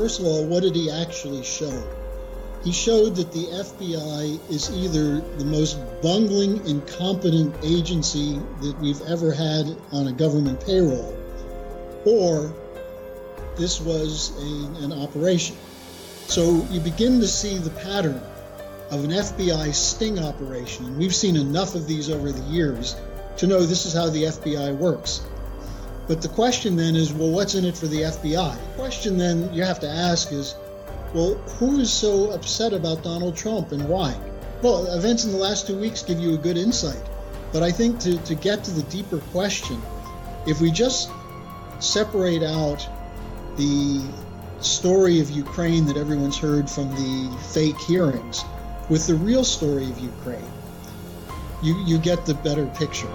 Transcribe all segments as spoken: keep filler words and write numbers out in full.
first of all, what did he actually show? He showed that the F B I is either the most bungling, incompetent agency that we've ever had on a government payroll, or this was a, an operation. So you begin to see the pattern of an F B I sting operation. And we've seen enough of these over the years to know this is how the F B I works. But the question then is, well, what's in it for the F B I? The question then you have to ask is, well, who is so upset about Donald Trump and why? Well, events in the last two weeks give you a good insight. But I think to, to get to the deeper question, if we just separate out the story of Ukraine that everyone's heard from the fake hearings with the real story of Ukraine, you, you get the better picture.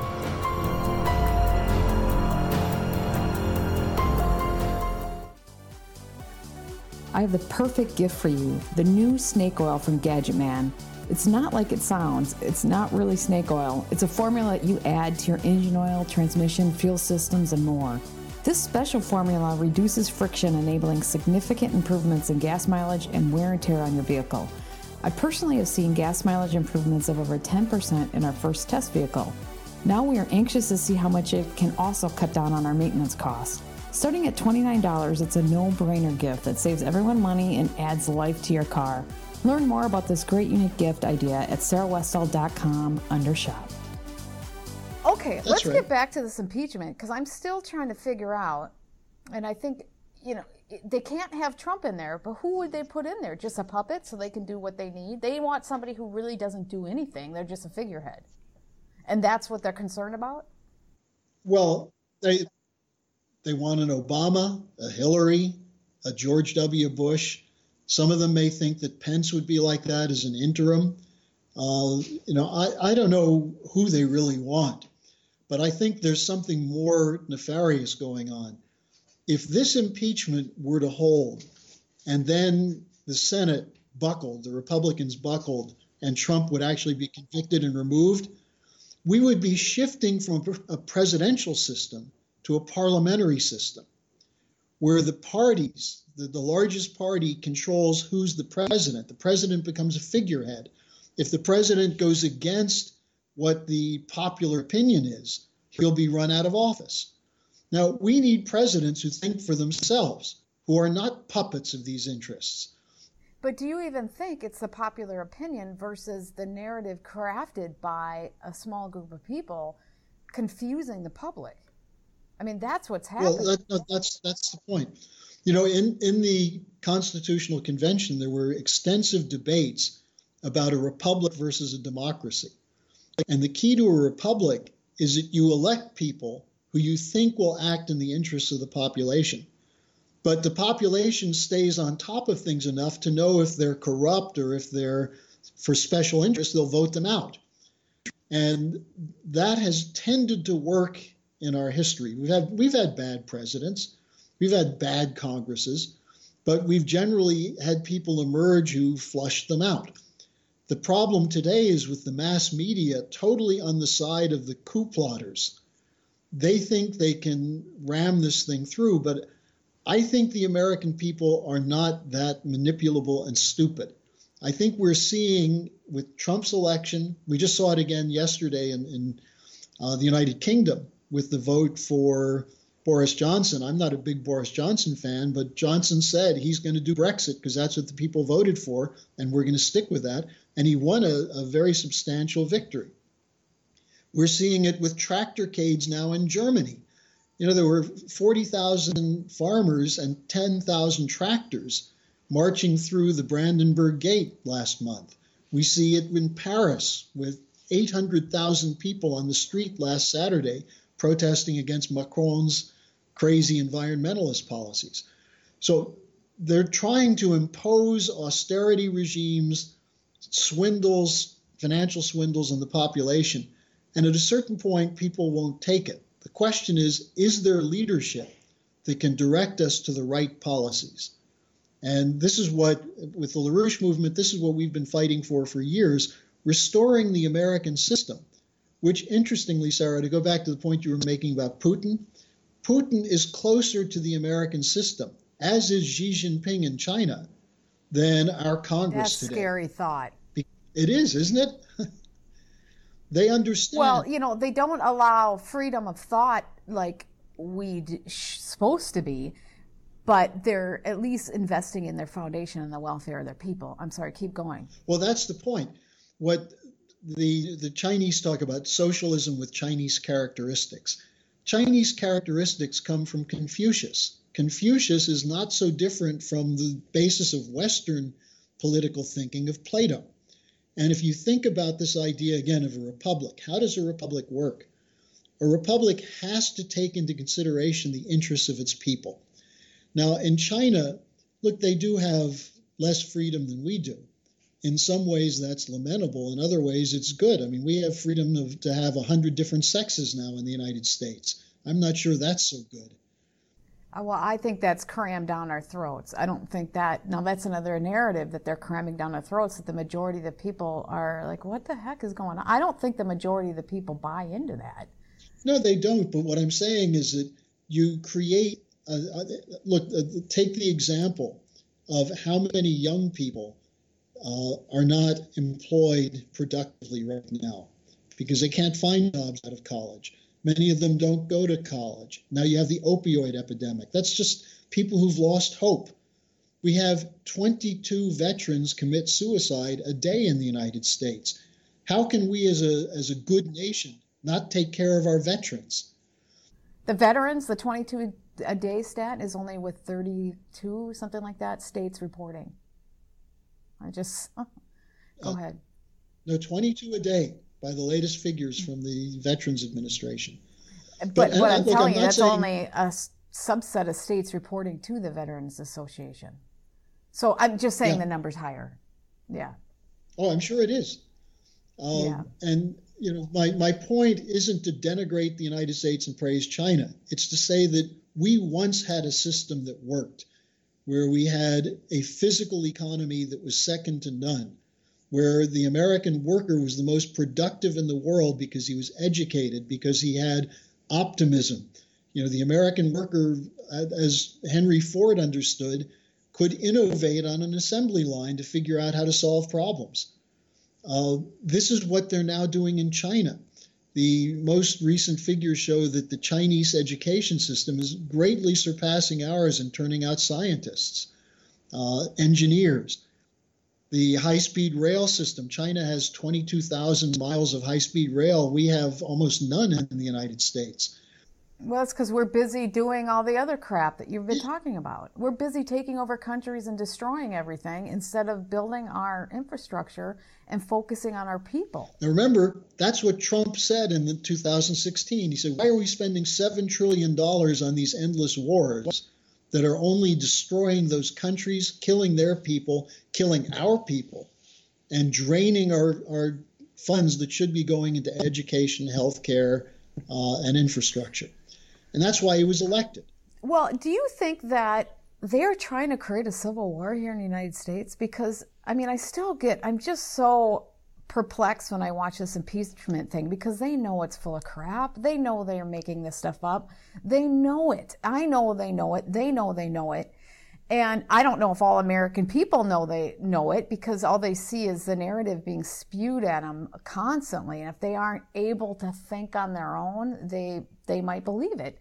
I have the perfect gift for you, the new snake oil from Gadget Man. It's not like it sounds. It's not really snake oil. It's a formula that you add to your engine oil, transmission, fuel systems, and more. This special formula reduces friction, enabling significant improvements in gas mileage and wear and tear on your vehicle. I personally have seen gas mileage improvements of over ten percent in our first test vehicle. Now we are anxious to see how much it can also cut down on our maintenance costs. Starting at twenty-nine dollars, it's a no-brainer gift that saves everyone money and adds life to your car. Learn more about this great unique gift idea at sarah westall dot com under shop. Okay, That's let's right. get back to this impeachment, because I'm still trying to figure out, and I think, you know, they can't have Trump in there, but who would they put in there? Just a puppet so they can do what they need? They want somebody who really doesn't do anything. They're just a figurehead. And that's what they're concerned about? Well, they... They want an Obama, a Hillary, a George W. Bush. Some of them may think that Pence would be like that as an interim. Uh, you know, I, I don't know who they really want, but I think there's something more nefarious going on. If this impeachment were to hold and then the Senate buckled, the Republicans buckled, and Trump would actually be convicted and removed, we would be shifting from a presidential system to a parliamentary system where the parties, the, the largest party controls who's the president. The president becomes a figurehead. If the president goes against what the popular opinion is, he'll be run out of office. Now, we need presidents who think for themselves, who are not puppets of these interests. But do you even think it's the popular opinion versus the narrative crafted by a small group of people confusing the public? I mean, that's what's happening. Well, that, that, that's that's the point. You know, in, in the Constitutional Convention, there were extensive debates about a republic versus a democracy. And the key to a republic is that you elect people who you think will act in the interests of the population. But the population stays on top of things enough to know if they're corrupt or if they're for special interests, they'll vote them out. And that has tended to work in our history. We've had we've had bad presidents, we've had bad Congresses, but we've generally had people emerge who flushed them out. The problem today is with the mass media totally on the side of the coup plotters. They think they can ram this thing through, but I think the American people are not that manipulable and stupid. I think we're seeing with Trump's election, we just saw it again yesterday in, in uh, the United Kingdom, with the vote for Boris Johnson. I'm not a big Boris Johnson fan, but Johnson said he's going to do Brexit because that's what the people voted for, and we're going to stick with that. And he won a, a very substantial victory. We're seeing it with tractorcades now in Germany. You know, there were forty thousand farmers and ten thousand tractors marching through the Brandenburg Gate last month. We see it in Paris with eight hundred thousand people on the street last Saturday protesting against Macron's crazy environmentalist policies. So they're trying to impose austerity regimes, swindles, financial swindles on the population. And at a certain point, people won't take it. The question is, is there leadership that can direct us to the right policies? And this is what, with the LaRouche movement, this is what we've been fighting for for years, restoring the American system, which interestingly, Sarah, to go back to the point you were making about Putin, Putin is closer to the American system as is Xi Jinping in China, than our Congress That's today. scary thought. It is, isn't it? They understand. Well, you know, they don't allow freedom of thought like we d- supposed to be, but they're at least investing in their foundation and the welfare of their people. I'm sorry, keep going. Well, that's the point. What the the Chinese talk about, socialism with Chinese characteristics. Chinese characteristics come from Confucius. Confucius is not so different from the basis of Western political thinking of Plato. And if you think about this idea again of a republic, how does a republic work? A republic has to take into consideration the interests of its people. Now, in China, look, they do have less freedom than we do. In some ways, that's lamentable. In other ways, it's good. I mean, we have freedom of, to have one hundred different sexes now in the United States. I'm not sure that's so good. Uh, Well, I think that's crammed down our throats. I don't think that, now that's another narrative that they're cramming down our throats, that the majority of the people are like, what the heck is going on? I don't think the majority of the people buy into that. No, they don't. But what I'm saying is that you create, a, a, look, uh, take the example of how many young people uh, are not employed productively right now because they can't find jobs out of college. Many of them don't go to college. Now you have the opioid epidemic. That's just people who've lost hope. We have twenty-two veterans commit suicide a day in the United States. How can we as a as a good nation not take care of our veterans? The veterans, the twenty-two a day stat is only with thirty-two, something like that, states reporting. I just, go Uh, ahead. No, twenty-two a day by the latest figures from the Veterans Administration. But, but- what and I'm look, telling I'm you, not that's saying- only a s- subset of states reporting to the Veterans Association. So I'm just saying Yeah. the number's higher. Yeah. Oh, I'm sure it is. Um, Yeah. And, you know, my, my point isn't to denigrate the United States and praise China. It's to say that we once had a system that worked, where we had a physical economy that was second to none, where the American worker was the most productive in the world because he was educated, because he had optimism. You know, the American worker, as Henry Ford understood, could innovate on an assembly line to figure out how to solve problems. Uh, this is what they're now doing in China. The most recent figures show that the Chinese education system is greatly surpassing ours in turning out scientists, uh, engineers. The high-speed rail system, China has twenty-two thousand miles of high-speed rail. We have almost none in the United States. Well, it's because we're busy doing all the other crap that you've been talking about. We're busy taking over countries and destroying everything instead of building our infrastructure and focusing on our people. Now remember, that's what Trump said in the two thousand sixteen. He said, why are we spending seven trillion dollars on these endless wars that are only destroying those countries, killing their people, killing our people, and draining our, our funds that should be going into education, healthcare, uh, and infrastructure? And that's why he was elected. Well, do you think that they're trying to create a civil war here in the United States? Because, I mean, I still get, I'm just so perplexed when I watch this impeachment thing because they know it's full of crap. They know they're making this stuff up. They know it. I know they know it. They know they know it. And I don't know if all American people know they know it because all they see is the narrative being spewed at them constantly. And if they aren't able to think on their own, they they might believe it.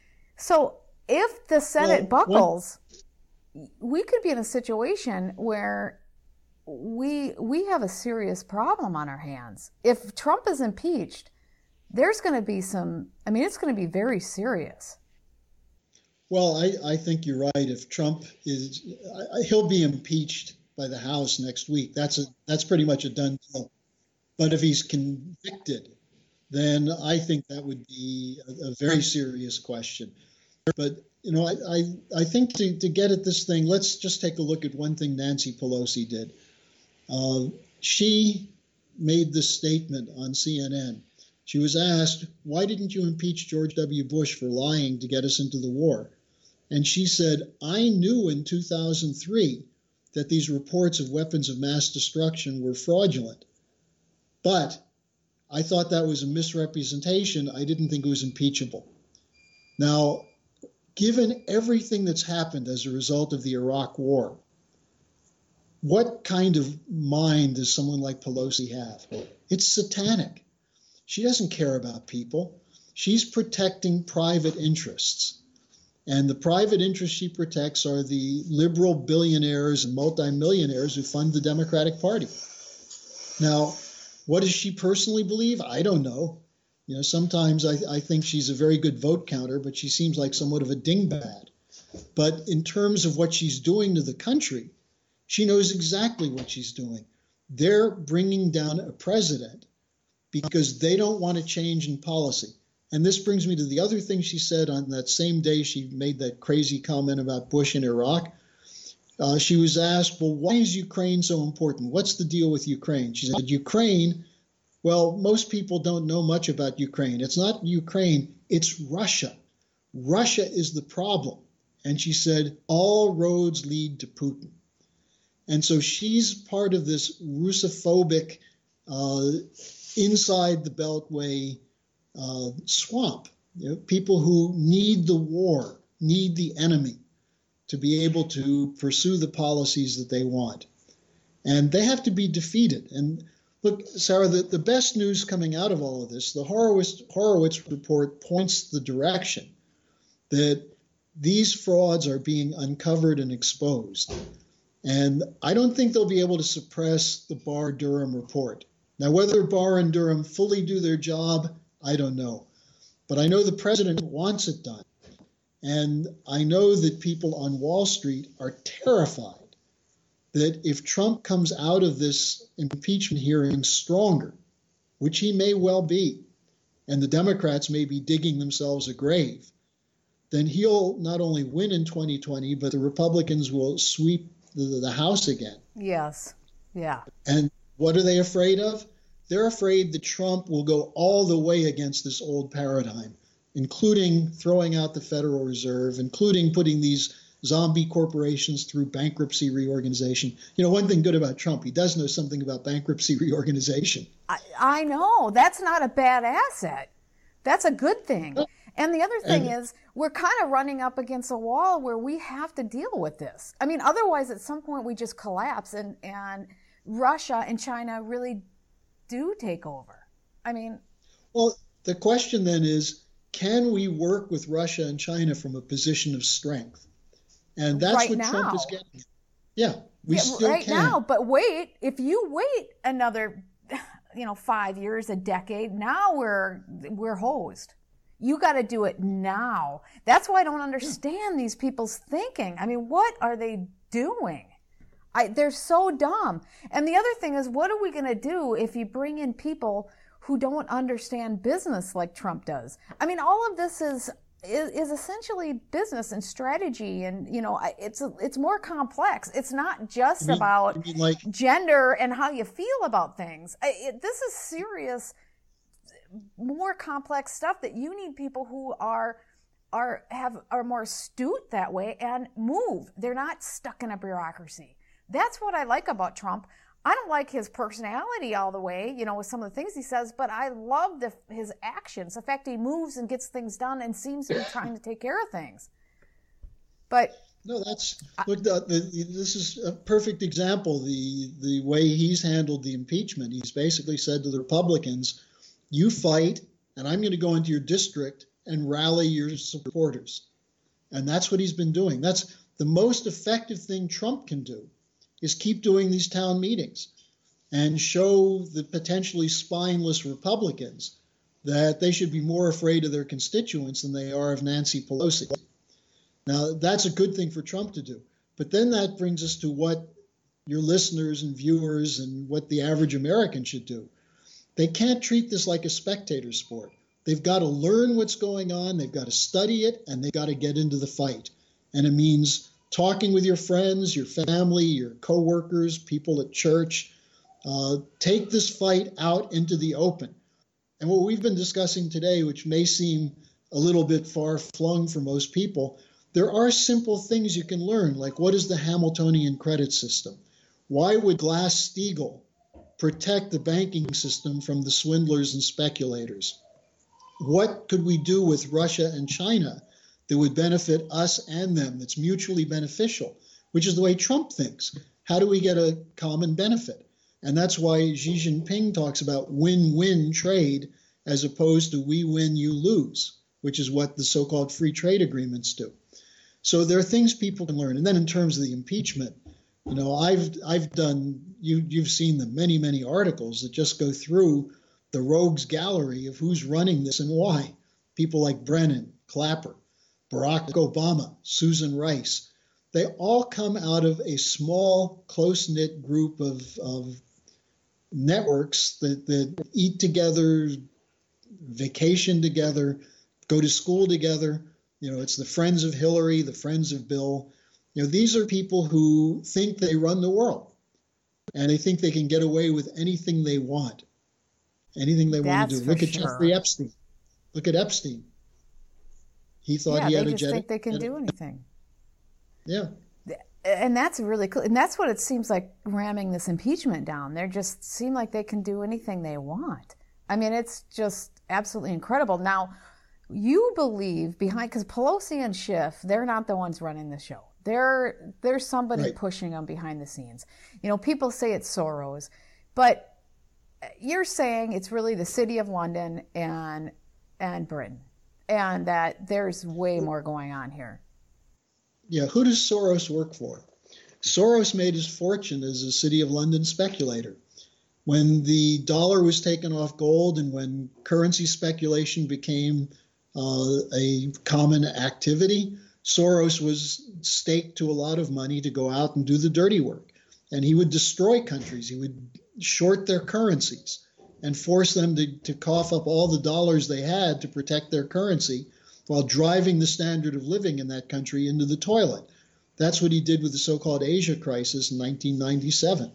So if the Senate Well, buckles, we could be in a situation where we we have a serious problem on our hands. If Trump is impeached, there's going to be some, I mean, it's going to be very serious. Well, I, I think you're right. If Trump is, I, he'll be impeached by the House next week. That's a that's pretty much a done deal. But if he's convicted, then I think that would be a, a very serious question. But you know, I I, I think to, to get at this thing, let's just take a look at one thing Nancy Pelosi did. Uh, she made this statement on C N N. She was asked, why didn't you impeach George W. Bush for lying to get us into the war? And she said, I knew in two thousand three that these reports of weapons of mass destruction were fraudulent. But I thought that was a misrepresentation. I didn't think it was impeachable. Now, given everything that's happened as a result of the Iraq War, what kind of mind does someone like Pelosi have? It's satanic. She doesn't care about people. She's protecting private interests. And the private interests she protects are the liberal billionaires and multimillionaires who fund the Democratic Party. Now, what does she personally believe? I don't know. You know, sometimes I, I think she's a very good vote counter, but she seems like somewhat of a dingbat. But in terms of what she's doing to the country, she knows exactly what she's doing. They're bringing down a president because they don't want a change in policy. And this brings me to the other thing she said on that same day she made that crazy comment about Bush in Iraq. Uh, she was asked, well, why is Ukraine so important? What's the deal with Ukraine? She said, Ukraine, well, most people don't know much about Ukraine. It's not Ukraine, it's Russia. Russia is the problem. And she said, all roads lead to Putin. And so she's part of this Russophobic, uh, inside the Beltway uh, swamp. You know, people who need the war, need the enemy to be able to pursue the policies that they want. And they have to be defeated. And look, Sarah, the, the best news coming out of all of this, the Horowitz, Horowitz report points the direction that these frauds are being uncovered and exposed. And I don't think they'll be able to suppress the Barr-Durham report. Now, whether Barr and Durham fully do their job, I don't know. But I know the president wants it done. And I know that people on Wall Street are terrified that if Trump comes out of this impeachment hearing stronger, which he may well be, and the Democrats may be digging themselves a grave, then he'll not only win in twenty twenty, but the Republicans will sweep the, the House again. Yes. Yeah. And what are they afraid of? They're afraid that Trump will go all the way against this old paradigm, including throwing out the Federal Reserve, including putting these zombie corporations through bankruptcy reorganization. You know, one thing good about Trump, he does know something about bankruptcy reorganization. I, I know. That's not a bad asset. That's a good thing. And the other thing and, is we're kind of running up against a wall where we have to deal with this. I mean, otherwise at some point we just collapse and, and Russia and China really do take over. I mean... Well, the question then is, can we work with Russia and China from a position of strength? And that's right what now. Trump is getting. Yeah, we yeah, still right can. now. But wait, if you wait another, you know, five years, a decade, now we're we're hosed. You got to do it now. That's why I don't understand these people's thinking. I mean, what are they doing? I, they're so dumb. And the other thing is, what are we going to do if you bring in people who don't understand business like Trump does? I mean, all of this is is, is essentially business and strategy, and you know, it's it's more complex. It's not just You mean- about you mean like- gender and how you feel about things. I- It, this is serious, more complex stuff that you need people who are are have are more astute that way and move. They're not stuck in a bureaucracy. That's what I like about Trump. I don't like his personality all the way, you know, with some of the things he says, but I love the, his actions. The fact he moves and gets things done and seems to be trying to take care of things. But No, that's look. The, the, this is a perfect example. The the way he's handled the impeachment. He's basically said to the Republicans, "You fight, and I'm going to go into your district and rally your supporters." And that's what he's been doing. That's the most effective thing Trump can do, is keep doing these town meetings and show the potentially spineless Republicans that they should be more afraid of their constituents than they are of Nancy Pelosi. Now, that's a good thing for Trump to do. But then that brings us to what your listeners and viewers and what the average American should do. They can't treat this like a spectator sport. They've got to learn what's going on, they've got to study it, and they've got to get into the fight. And it means talking with your friends, your family, your coworkers, people at church. Uh, take this fight out into the open. And what we've been discussing today, which may seem a little bit far-flung for most people, there are simple things you can learn, like what is the Hamiltonian credit system? Why would Glass-Steagall protect the banking system from the swindlers and speculators? What could we do with Russia and China that would benefit us and them, that's mutually beneficial, which is the way Trump thinks. How do we get a common benefit? And that's why Xi Jinping talks about win-win trade as opposed to we win, you lose, which is what the so-called free trade agreements do. So there are things people can learn. And then in terms of the impeachment, you know, I've I've done, you, you've seen the many, many articles that just go through the rogues gallery of who's running this and why. People like Brennan, Clapper, Barack Obama, Susan Rice, they all come out of a small, close-knit group of, of networks that, that eat together, vacation together, go to school together. You know, it's the friends of Hillary, the friends of Bill. You know, these are people who think they run the world, and they think they can get away with anything they want, anything they want to do. Look at sure. Jeffrey Epstein. Look at Epstein. He thought yeah, he had they a just jet. think they can do anything. Yeah. And that's really cool. And that's what it seems like ramming this impeachment down. They just seem like they can do anything they want. I mean, it's just absolutely incredible. Now, you believe behind, because Pelosi and Schiff, they're not the ones running the show. There, there's somebody right. pushing them behind the scenes. You know, people say it's Soros, but you're saying it's really the City of London and and Britain, and that there's way more going on here. Yeah, who does Soros work for? Soros made his fortune as a City of London speculator. When the dollar was taken off gold and when currency speculation became uh, a common activity, Soros was staked to a lot of money to go out and do the dirty work. And he would destroy countries. He would short their currencies and force them to, to cough up all the dollars they had to protect their currency while driving the standard of living in that country into the toilet. That's what he did with the so-called Asia crisis in nineteen ninety-seven.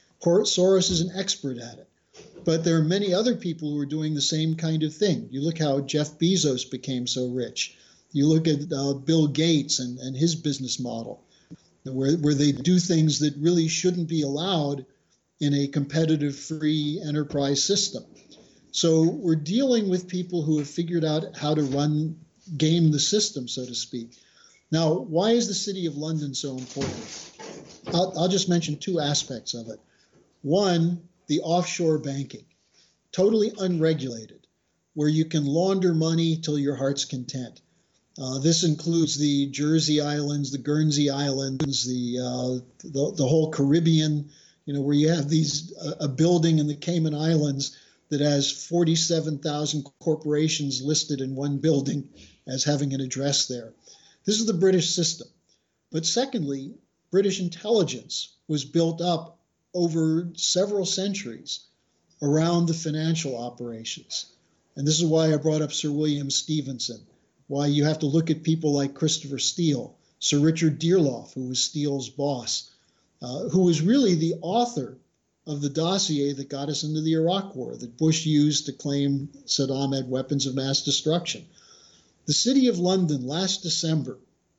Soros is an expert at it. But there are many other people who are doing the same kind of thing. You look how Jeff Bezos became so rich. You look at uh, Bill Gates and, and his business model, where, where they do things that really shouldn't be allowed in a competitive free enterprise system. So we're dealing with people who have figured out how to run, game the system, so to speak. Now, why is the City of London so important? I'll, I'll just mention two aspects of it. One, the offshore banking, totally unregulated, where you can launder money till your heart's content. Uh, this includes the Jersey Islands, the Guernsey Islands, the, uh, the the whole Caribbean, you know, where you have these uh, a building in the Cayman Islands that has forty-seven thousand corporations listed in one building as having an address there. This is the British system. But secondly, British intelligence was built up over several centuries around the financial operations. And this is why I brought up Sir William Stevenson, why you have to look at people like Christopher Steele, Sir Richard Dearloffe, who was Steele's boss, uh, who was really the author of the dossier that got us into the Iraq War, that Bush used to claim Saddam had weapons of mass destruction. The City of London last December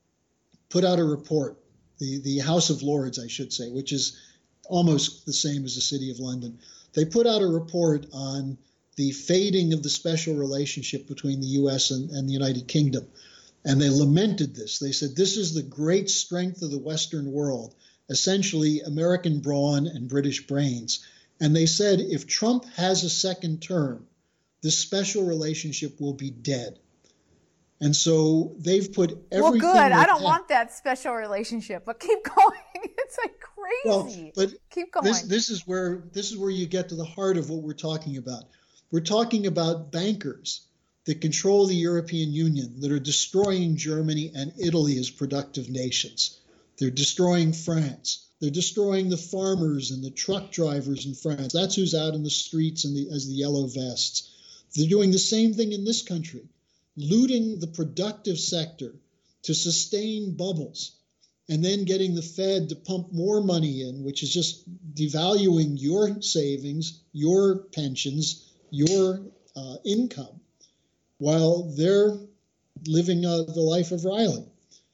put out a report, the, the House of Lords, I should say, which is almost the same as the City of London. They put out a report on the fading of the special relationship between the U S and, and the United Kingdom. And they lamented this. They said, this is the great strength of the Western world, essentially American brawn and British brains. And they said, if Trump has a second term, this special relationship will be dead. And so they've put everything. Well, good. I don't have. want that special relationship, but keep going. It's like crazy. Well, but keep going. This, this is where this is where you get to the heart of what we're talking about. We're talking about bankers that control the European Union, that are destroying Germany and Italy as productive nations. They're destroying France. They're destroying the farmers and the truck drivers in France. That's who's out in the streets and the, as the yellow vests. They're doing the same thing in this country, looting the productive sector to sustain bubbles, and then getting the Fed to pump more money in, which is just devaluing your savings, your pensions, your uh, income, while they're living uh, the life of Riley.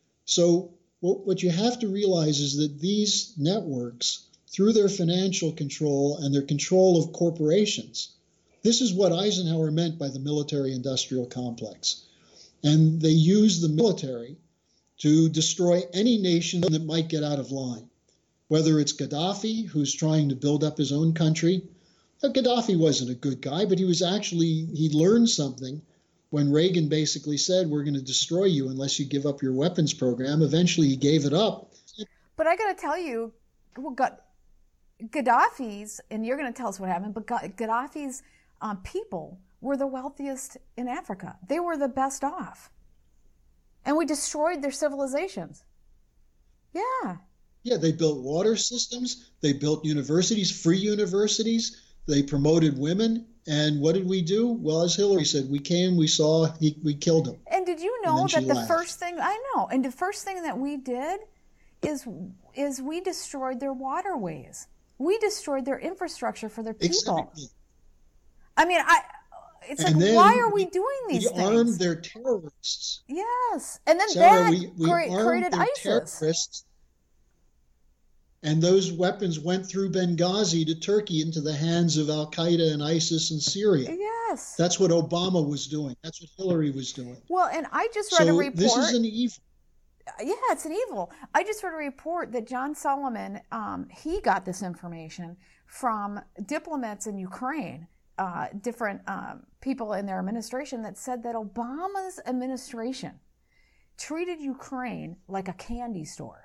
So what, what you have to realize is that these networks, through their financial control and their control of corporations, this is what Eisenhower meant by the military-industrial complex. and they use the military to destroy any nation that might get out of line. Whether it's Gaddafi, who's trying to build up his own country. Now, Gaddafi wasn't a good guy, but he was actually, he learned something when Reagan basically said, we're going to destroy you unless you give up your weapons program. Eventually he gave it up. But I got to tell you, well, Gaddafi's, and you're going to tell us what happened, but Gaddafi's um, people were the wealthiest in Africa. They were the best off. And we destroyed their civilizations. Yeah. Yeah, they built water systems. They built universities, free universities. They promoted women. And what did we do? Well, as Hillary said, we came, we saw, he, we killed him. And did you know that the laughed. first thing, I know, and the first thing that we did is is we destroyed their waterways. We destroyed their infrastructure for their people. Exactly. I mean, I. It's and like, why are we doing these we things? We armed their terrorists. Yes. And then Sarah, that we, we cre- armed created their ISIS. Terrorists, and those weapons went through Benghazi to Turkey into the hands of Al-Qaeda and ISIS in Syria. Yes. That's what Obama was doing. That's what Hillary was doing. Well, and I just read so a report. This is an evil. Yeah, it's an evil. I just read a report that John Solomon, um, he got this information from diplomats in Ukraine, uh, different um, people in their administration that said that Obama's administration treated Ukraine like a candy store.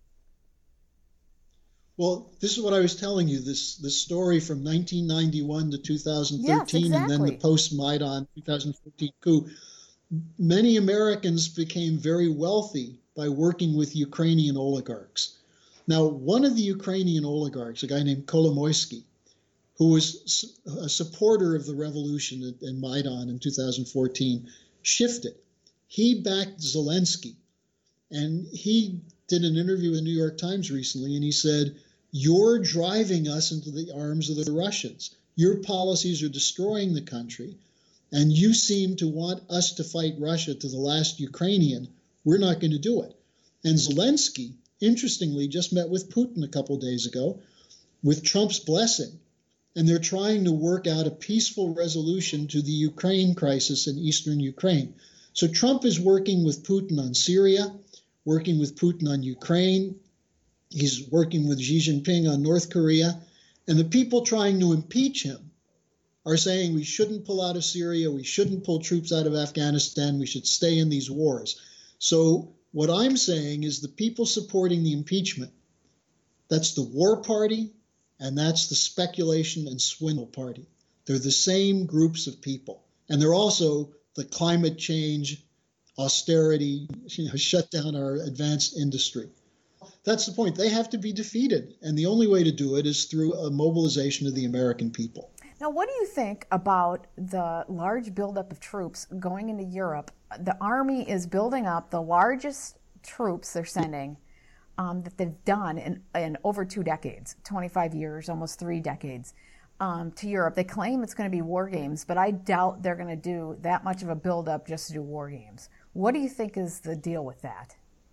Well, this is what I was telling you, this, this story from nineteen ninety-one to two thousand thirteen, yes, exactly. And then the post-Maidan two thousand fourteen coup. Many Americans became very wealthy by working with Ukrainian oligarchs. Now, one of the Ukrainian oligarchs, a guy named Kolomoisky, who was a supporter of the revolution in Maidan in two thousand fourteen, shifted. He backed Zelensky, and he did an interview in the New York Times recently, and he said, you're driving us into the arms of the Russians. Your policies are destroying the country, and you seem to want us to fight Russia to the last Ukrainian. We're not going to do it. And Zelensky, interestingly, just met with Putin a couple days ago with Trump's blessing, and they're trying to work out a peaceful resolution to the Ukraine crisis in eastern Ukraine. So Trump is working with Putin on Syria, working with Putin on Ukraine. He's working with Xi Jinping on North Korea. And the people trying to impeach him are saying we shouldn't pull out of Syria, we shouldn't pull troops out of Afghanistan, we should stay in these wars. So what I'm saying is the people supporting the impeachment, that's the war party, and that's the speculation and swindle party. They're the same groups of people. And they're also the climate change, austerity, you know, shut down our advanced industry. That's the point. They have to be defeated. And the only way to do it is through a mobilization of the American people. Now, what do you think about the large buildup of troops going into Europe? The Army is building up the largest troops they're sending um, that they've done in, in over two decades, twenty-five years, almost three decades, um, to Europe. They claim it's going to be war games, but I doubt they're going to do that much of a buildup just to do war games. What do you think is the deal with that?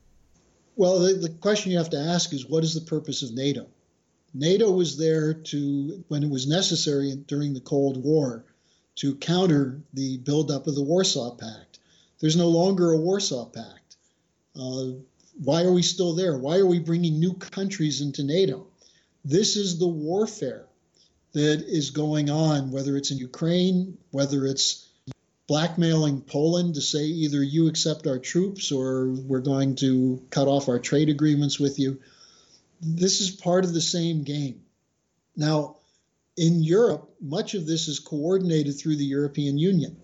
Well, the, the question you have to ask is, what is the purpose of NATO? NATO was there to, when it was necessary during the Cold War, to counter the buildup of the Warsaw Pact. There's no longer a Warsaw Pact. Uh, why are we still there? Why are we bringing new countries into NATO? This is the warfare that is going on, whether it's in Ukraine, whether it's blackmailing Poland to say either you accept our troops or we're going to cut off our trade agreements with you. This is part of the same game. Now, in Europe, much of this is coordinated through the European Union.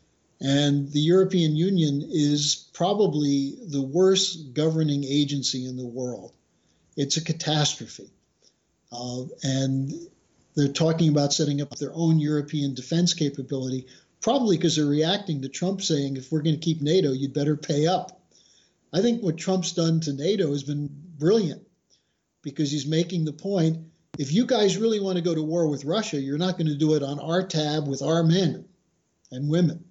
And the European Union is probably the worst governing agency in the world. It's a catastrophe. Uh, and they're talking about setting up their own European defense capability, probably because they're reacting to Trump saying, if we're going to keep NATO, you'd better pay up. I think what Trump's done to NATO has been brilliant, because he's making the point, if you guys really want to go to war with Russia, you're not going to do it on our tab with our men and women.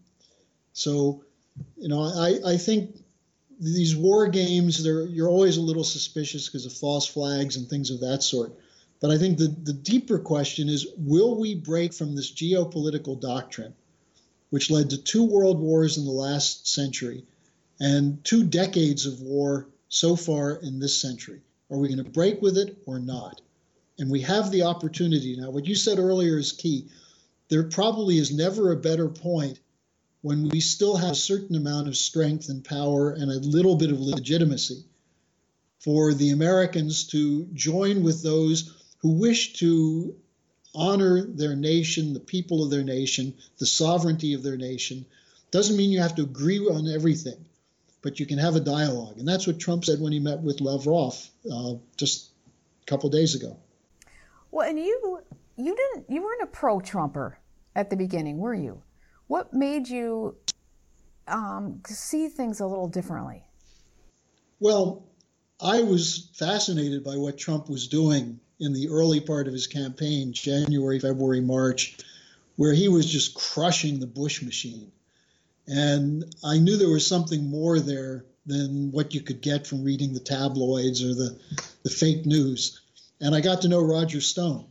So, you know, I, I think these war games, they're, you're always a little suspicious because of false flags and things of that sort. But I think the, the deeper question is, will we break from this geopolitical doctrine which led to two world wars in the last century and two decades of war so far in this century. Are we going to break with it or not? And we have the opportunity now. What you said earlier is key. There probably is never a better point when we still have a certain amount of strength and power and a little bit of legitimacy for the Americans to join with those who wish to honor their nation, the people of their nation, the sovereignty of their nation. Doesn't mean you have to agree on everything, but you can have a dialogue. And that's what Trump said when he met with Lavrov uh, just a couple of days ago. Well, and you you didn't you weren't a pro-Trumper at the beginning, were you? What made you um, see things a little differently? Well, I was fascinated by what Trump was doing in the early part of his campaign, January, February, March, where he was just crushing the Bush machine. And I knew there was something more there than what you could get from reading the tabloids or the, the fake news. And I got to know Roger Stone.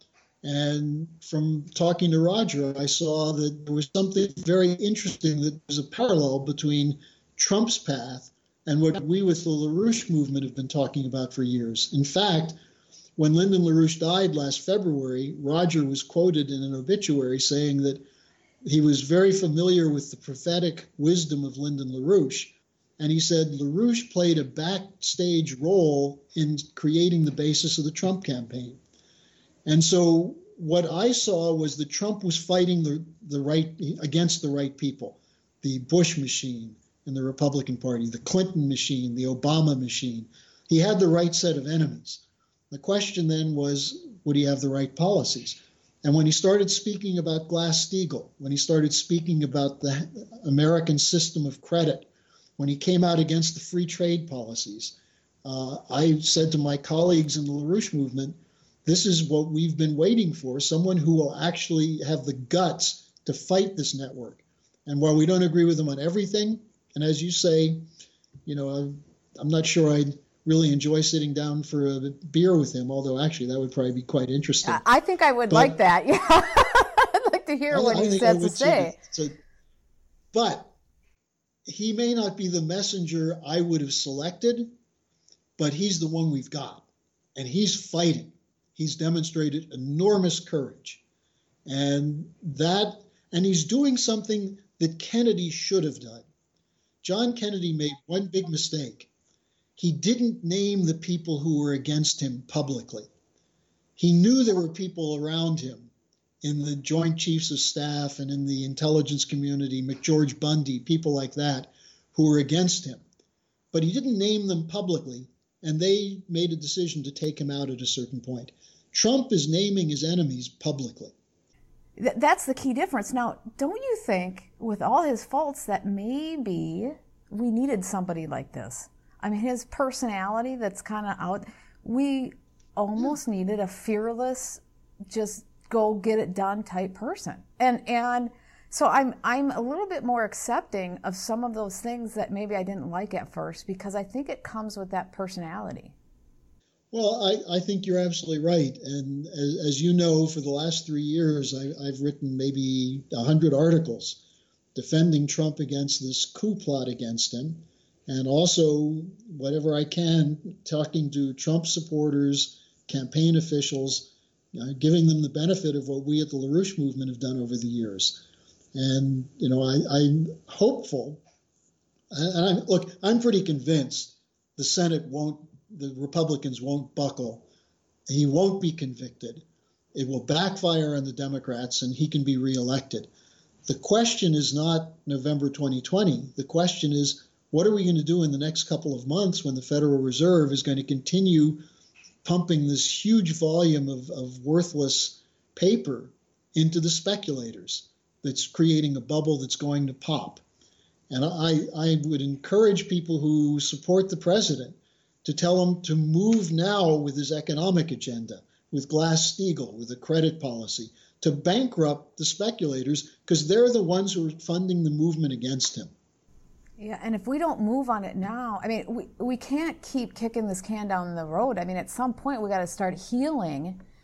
And from talking to Roger, I saw that there was something very interesting, that there's a parallel between Trump's path and what we with the LaRouche movement have been talking about for years. In fact, when Lyndon LaRouche died last February, Roger was quoted in an obituary saying that he was very familiar with the prophetic wisdom of Lyndon LaRouche. And he said LaRouche played a backstage role in creating the basis of the Trump campaign. And so what I saw was that Trump was fighting the, the right against the right people, the Bush machine in the Republican Party, the Clinton machine, the Obama machine. He had the right set of enemies. The question then was, would he have the right policies? And when he started speaking about Glass-Steagall, when he started speaking about the American system of credit, when he came out against the free trade policies, uh, I said to my colleagues in the LaRouche movement, this is what we've been waiting for, someone who will actually have the guts to fight this network. And while we don't agree with him on everything, and as you say, you know, I'm, I'm not sure I'd really enjoy sitting down for a beer with him, although actually that would probably be quite interesting. I think I would but, like that. Yeah, I'd like to hear I, what I he has to say. So, but he may not be the messenger I would have selected, but he's the one we've got, and he's fighting. He's demonstrated enormous courage, and that, and he's doing something that Kennedy should have done. John Kennedy made one big mistake. He didn't name the people who were against him publicly. He knew there were people around him in the Joint Chiefs of Staff and in the intelligence community, McGeorge Bundy, people like that, who were against him. But he didn't name them publicly, and they made a decision to take him out at a certain point. Trump is naming his enemies publicly. Th- that's the key difference. Now, don't you think, with all his faults, that maybe we needed somebody like this? I mean, his personality that's kind of out, we almost needed a fearless, just go get it done type person. And and so I'm I'm a little bit more accepting of some of those things that maybe I didn't like at first, because I think it comes with that personality. Well, I, I think you're absolutely right. And as, as you know, for the last three years, I, I've written maybe one hundred articles defending Trump against this coup plot against him. And also, whatever I can, talking to Trump supporters, campaign officials, uh, giving them the benefit of what we at the LaRouche movement have done over the years. And, you know, I, I'm hopeful. And I'm, look, I'm pretty convinced the Senate won't, the Republicans won't buckle. He won't be convicted. It will backfire on the Democrats, and he can be reelected. The question is not November twenty twenty. The question is, what are we going to do in the next couple of months when the Federal Reserve is going to continue pumping this huge volume of, of worthless paper into the speculators that's creating a bubble that's going to pop? And I, I would encourage people who support the president to tell him to move now with his economic agenda, with Glass-Steagall, with the credit policy, to bankrupt the speculators, because they're the ones who are funding the movement against him. Yeah, and if we don't move on it now, I mean, we, we can't keep kicking this can down the road. I mean, at some point we got to start healing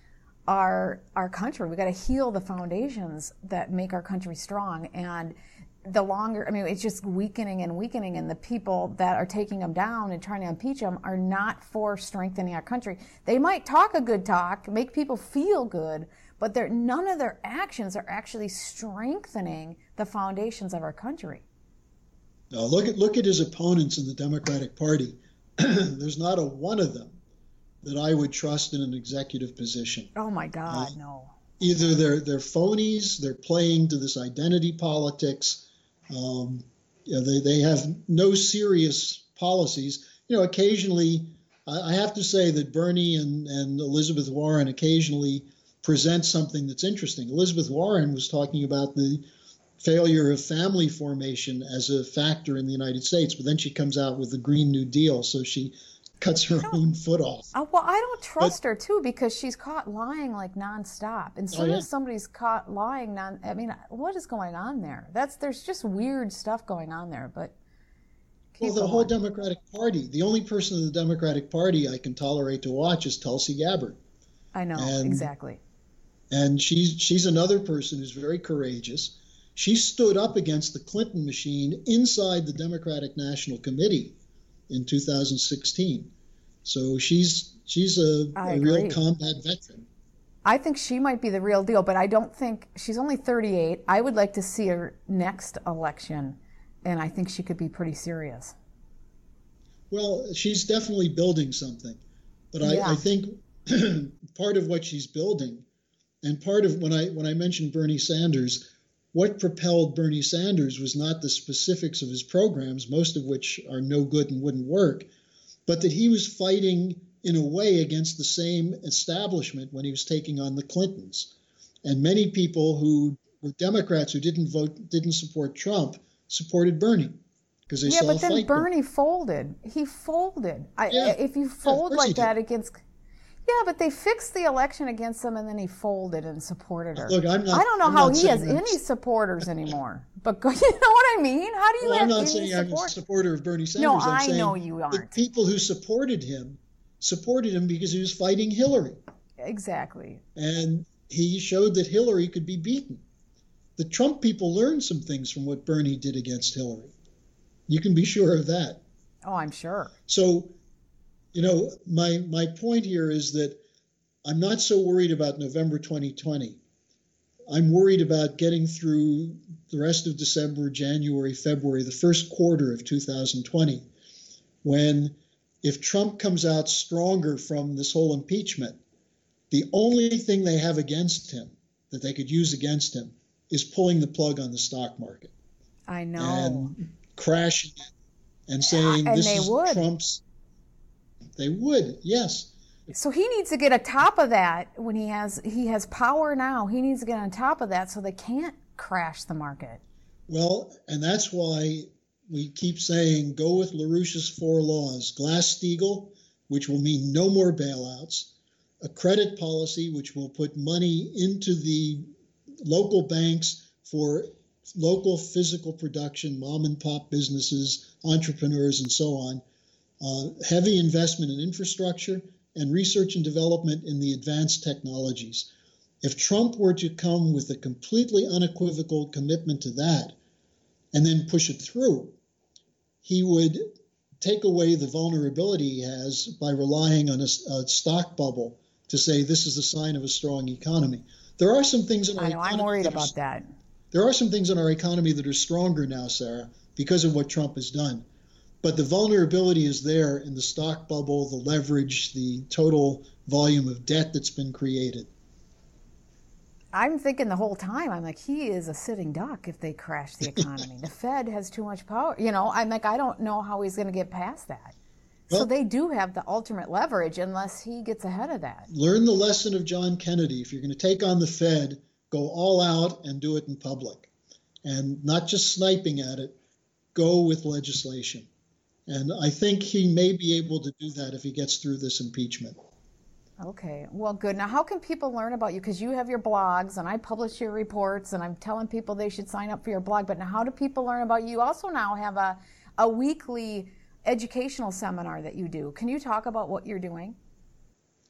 our our country. We got to heal the foundations that make our country strong. And the longer, I mean, it's just weakening and weakening, and the people that are taking them down and trying to impeach them are not for strengthening our country. They might talk a good talk, make people feel good, but they're, none of their actions are actually strengthening the foundations of our country. Now look at look at his opponents in the Democratic Party. There's not a one of them that I would trust in an executive position. Oh my God, uh, no. Either they're they're phonies, they're playing to this identity politics. Um, you know, they they have no serious policies. You know, occasionally, I, I have to say that Bernie and and Elizabeth Warren occasionally present something that's interesting. Elizabeth Warren was talking about the failure of family formation as a factor in the United States, but then she comes out with the Green New Deal, so she cuts her own foot off. Uh, well, I don't trust but, her too, because she's caught lying like nonstop. And as soon oh, yeah. as somebody's caught lying, non, I mean, what is going on there? That's there's just weird stuff going on there. But well, the going. whole Democratic Party. The only person in the Democratic Party I can tolerate to watch is Tulsi Gabbard. I know and, exactly. And she's she's another person who's very courageous. She stood up against the Clinton machine inside the Democratic National Committee in two thousand sixteen. So she's she's a, a real combat veteran. I think she might be the real deal, but I don't think she's only thirty-eight. I would like to see her next election, and I think she could be pretty serious. Well, she's definitely building something, but I, yeah. I think part of what she's building, and part of when I when I mentioned Bernie Sanders, what propelled Bernie Sanders was not the specifics of his programs, most of which are no good and wouldn't work, but that he was fighting in a way against the same establishment when he was taking on the Clintons. And many people who were Democrats who didn't vote, didn't support Trump, supported Bernie because they yeah, saw but a then fight Bernie folded. He folded. I, yeah. If you fold yeah, like that did. against... Yeah, but they fixed the election against him, and then he folded and supported her. Look, I'm not, I don't know I'm how not he has that's... any supporters anymore. But you know what I mean? How do you well, have I'm not any saying support? I'm a supporter of Bernie Sanders. No, I'm I saying know you the aren't. people who supported him supported him because he was fighting Hillary. Exactly. And he showed that Hillary could be beaten. The Trump people learned some things from what Bernie did against Hillary. You can be sure of that. Oh, I'm sure. So, you know, my my point here is that I'm not so worried about November twenty twenty. I'm worried about getting through the rest of December, January, February, the first quarter of two thousand twenty, when if Trump comes out stronger from this whole impeachment, the only thing they have against him that they could use against him is pulling the plug on the stock market. I know. And crashing it and saying and this they is would. Trump's. They would, yes. So he needs to get on top of that when he has he has power now. He needs to get on top of that so they can't crash the market. Well, and that's why we keep saying go with LaRouche's four laws. Glass-Steagall, which will mean no more bailouts. A credit policy, which will put money into the local banks for local physical production, mom and pop businesses, entrepreneurs, and so on. Uh, heavy investment in infrastructure and research and development in the advanced technologies. If Trump were to come with a completely unequivocal commitment to that and then push it through, he would take away the vulnerability he has by relying on a, a stock bubble to say this is a sign of a strong economy. There are some things in our I know, economy I'm worried that about are, that. There are some things in our economy that are stronger now, Sarah, because of what Trump has done. But the vulnerability is there in the stock bubble, the leverage, the total volume of debt that's been created. I'm thinking the whole time, I'm like, he is a sitting duck if they crash the economy. The Fed has too much power. You know, I'm like, I don't know how he's going to get past that. Well, so they do have the ultimate leverage unless he gets ahead of that. Learn the lesson of John Kennedy. If you're going to take on the Fed, go all out and do it in public. And not just sniping at it, go with legislation. And I think he may be able to do that if he gets through this impeachment. Okay, well, good. Now, how can people learn about you? Because you have your blogs, and I publish your reports, and I'm telling people they should sign up for your blog. But now, how do people learn about you? You also now have a, a weekly educational seminar that you do. Can you talk about what you're doing?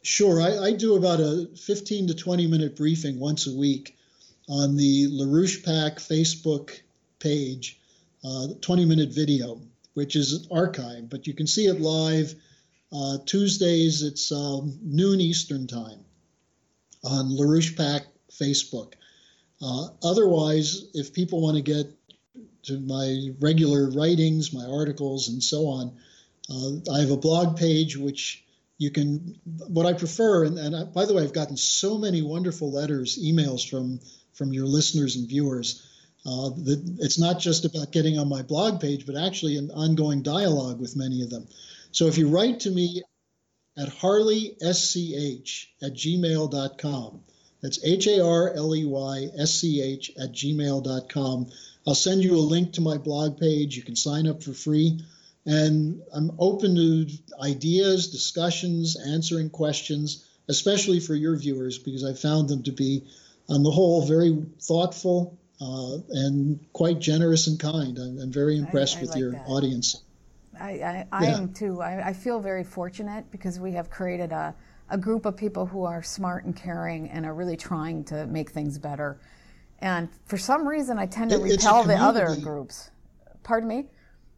Sure. I, I do about a fifteen to twenty minute briefing once a week on the LaRouche PAC Facebook page, uh, twenty minute video, which is archived, but you can see it live. Uh, Tuesdays, it's um, noon Eastern time on LaRouche PAC Facebook. Uh, otherwise, if people want to get to my regular writings, my articles, and so on, uh, I have a blog page which you can, what I prefer, and, and I, by the way, I've gotten so many wonderful letters, emails from, from your listeners and viewers, uh, that it's not just about getting on my blog page, but actually an ongoing dialogue with many of them. So if you write to me at harley s c h at gmail dot com, that's H A R L E Y S C H at gmail dot com, I'll send you a link to my blog page. You can sign up for free. And I'm open to ideas, discussions, answering questions, especially for your viewers, because I found them to be, on the whole, very thoughtful uh, and quite generous and kind. I'm, I'm very impressed I, I with like your that. audience. I, I, I yeah. am too. I, I feel very fortunate because we have created a, a group of people who are smart and caring and are really trying to make things better. And for some reason, I tend to it, repel the other groups. Pardon me?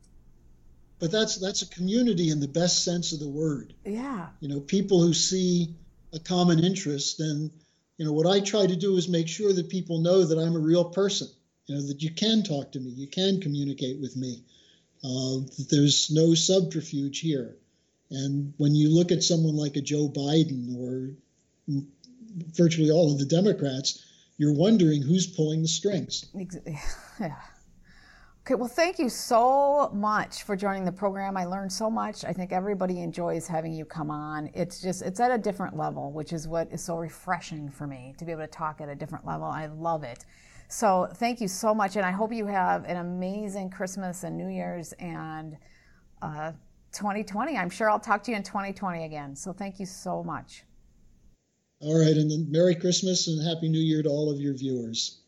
But that's that's a community in the best sense of the word. Yeah. You know, people who see a common interest. And, you know, what I try to do is make sure that people know that I'm a real person, you know, that you can talk to me, you can communicate with me, uh, that there's no subterfuge here. And when you look at someone like a Joe Biden or virtually all of the Democrats, you're wondering who's pulling the strings. Yeah. Okay, well, thank you so much for joining the program. I learned so much. I think everybody enjoys having you come on. It's just, it's at a different level, which is what is so refreshing for me, to be able to talk at a different level. I love it. So thank you so much, and I hope you have an amazing Christmas and New Year's and uh, twenty twenty. I'm sure I'll talk to you in twenty twenty again. So thank you so much. All right, and then Merry Christmas and Happy New Year to all of your viewers.